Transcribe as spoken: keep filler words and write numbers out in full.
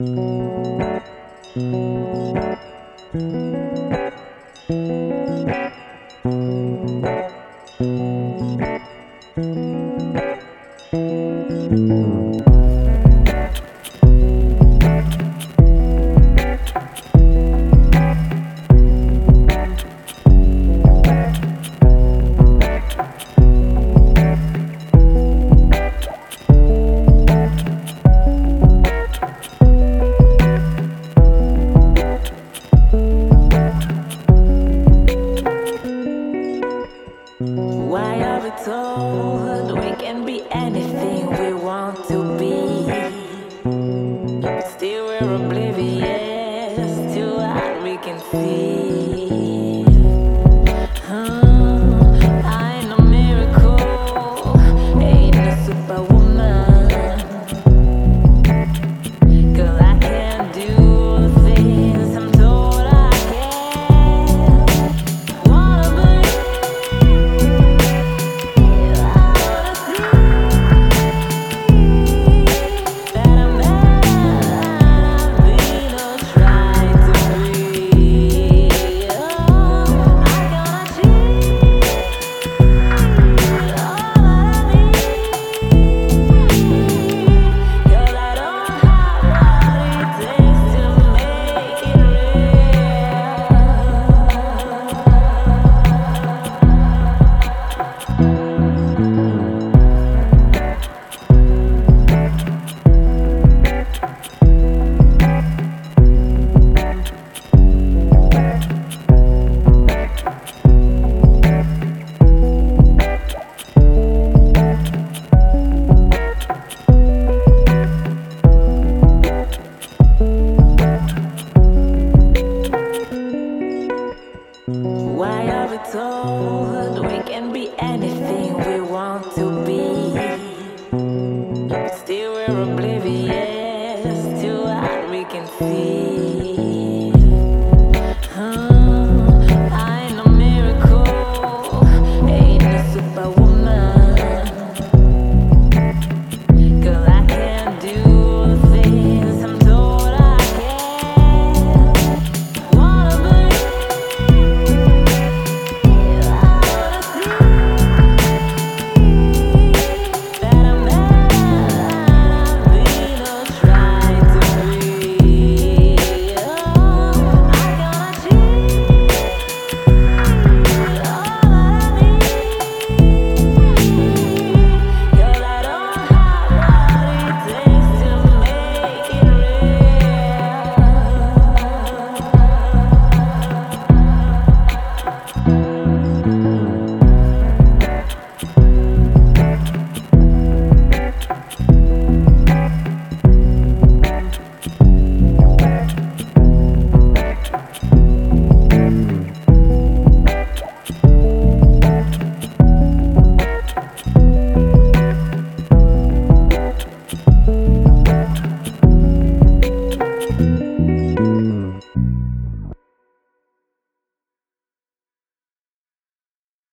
Why are we told we can be anything we want to be? Still we're oblivious to what we can see. Huh, I know miracle, ain't no superwoman. Girl, I can't do things I'm told I can. Wanna believe Why are we told we can be anything we want to be? Still we're oblivious to what we can see.